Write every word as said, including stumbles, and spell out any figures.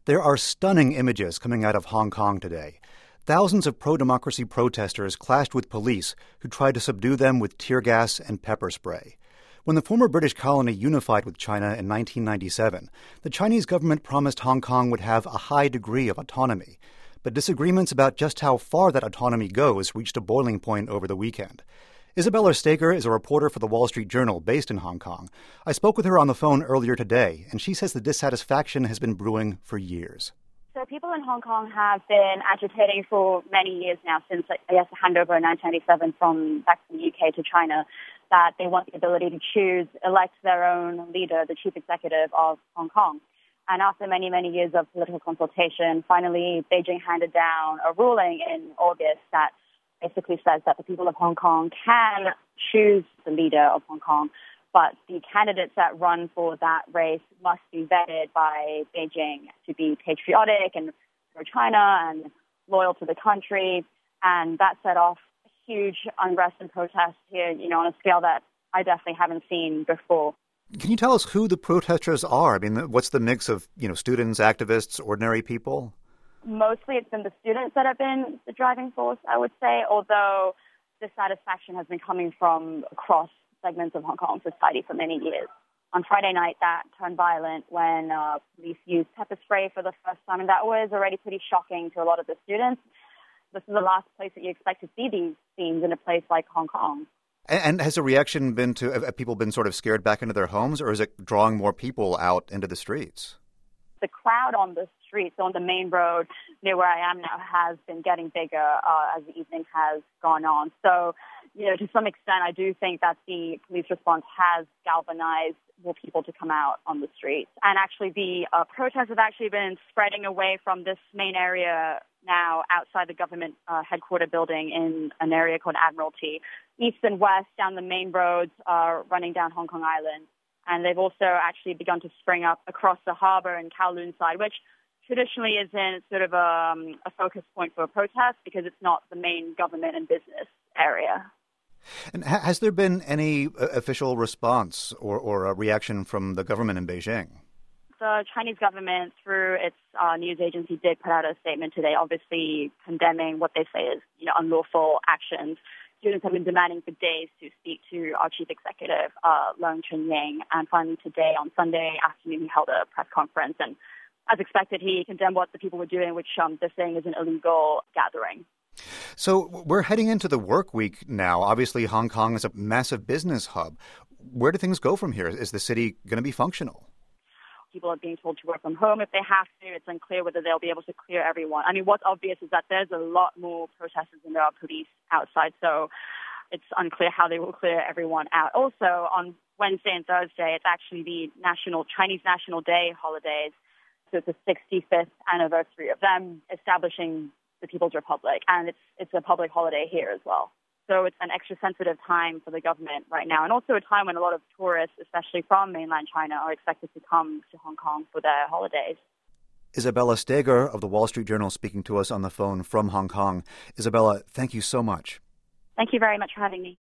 There are stunning images coming out of Hong Kong today. Thousands of pro-democracy protesters clashed with police who tried to subdue them with tear gas and pepper spray. When the former British colony unified with China in nineteen ninety-seven, the Chinese government promised Hong Kong would have a high degree of autonomy. But disagreements about just how far that autonomy goes reached a boiling point over the weekend. Isabella Steger is a reporter for The Wall Street Journal based in Hong Kong. I spoke with her on the phone earlier today, and she says the dissatisfaction has been brewing for years. So people in Hong Kong have been agitating for many years now, since, I guess, the handover in nineteen ninety-seven from back from the U K to China, that they want the ability to choose, elect their own leader, the chief executive of Hong Kong. And after many, many years of political consultation, finally Beijing handed down a ruling in August that basically says that the people of Hong Kong can choose the leader of Hong Kong, but the candidates that run for that race must be vetted by Beijing to be patriotic and pro-China and loyal to the country. And that set off huge unrest and protests here, you know, on a scale that I definitely haven't seen before. Can you tell us who the protesters are? I mean, what's the mix of, you know, students, activists, ordinary people? Mostly it's been the students that have been the driving force, I would say, although dissatisfaction has been coming from across segments of Hong Kong society for many years. On Friday night, that turned violent when uh, police used pepper spray for the first time, and that was already pretty shocking to a lot of the students. This is the last place that you expect to see these scenes in a place like Hong Kong. And has the reaction been to, have people been sort of scared back into their homes, or is it drawing more people out into the streets? The crowd on the streets, on the main road near where I am now, has been getting bigger uh, as the evening has gone on. So, you know, to some extent, I do think that the police response has galvanized more people to come out on the streets. And actually, the uh, protests have actually been spreading away from this main area now outside the government uh, headquarter building in an area called Admiralty, east and west down the main roads uh, running down Hong Kong Island. And they've also actually begun to spring up across the harbor and Kowloon side, which traditionally isn't sort of a, um, a focus point for a protest because it's not the main government and business area. And ha- has there been any uh, official response or, or a reaction from the government in Beijing? The Chinese government, through its uh, news agency, did put out a statement today, obviously condemning what they say is, you know, unlawful actions. Students have been demanding for days to speak to our chief executive, uh, Leung Chun-ying, and finally today, on Sunday afternoon, he held a press conference. And as expected, he condemned what the people were doing, which um, they're saying is an illegal gathering. So we're heading into the work week now. Obviously, Hong Kong is a massive business hub. Where do things go from here? Is the city going to be functional? People are being told to work from home if they have to. It's unclear whether they'll be able to clear everyone. I mean, what's obvious is that there's a lot more protesters than there are police outside, so it's unclear how they will clear everyone out. Also, on Wednesday and Thursday, it's actually the national Chinese National Day holidays, so it's the sixty-fifth anniversary of them establishing the People's Republic, and it's it's a public holiday here as well. So it's an extra sensitive time for the government right now, and also a time when a lot of tourists, especially from mainland China, are expected to come to Hong Kong for their holidays. Isabella Steger of The Wall Street Journal speaking to us on the phone from Hong Kong. Isabella, thank you so much. Thank you very much for having me.